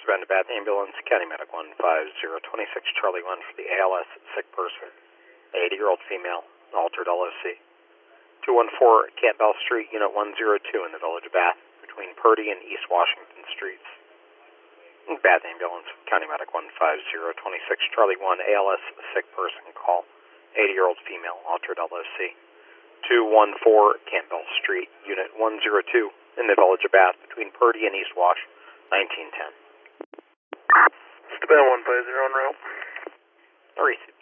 Bend Bath Ambulance, County Medic 15026, Charlie 1 for the ALS sick person, 80-year-old female, altered LOC. 214 Campbell Street, Unit 102 in the Village of Bath, between Purdy and East Washington Streets. Bath Ambulance, County Medic 15026, Charlie 1, ALS sick person call, 80-year-old female, altered LOC. 214 Campbell Street, Unit 102 in the Village of Bath, between Purdy and East Wash, 1910. It's the Band 150 on route. Receive.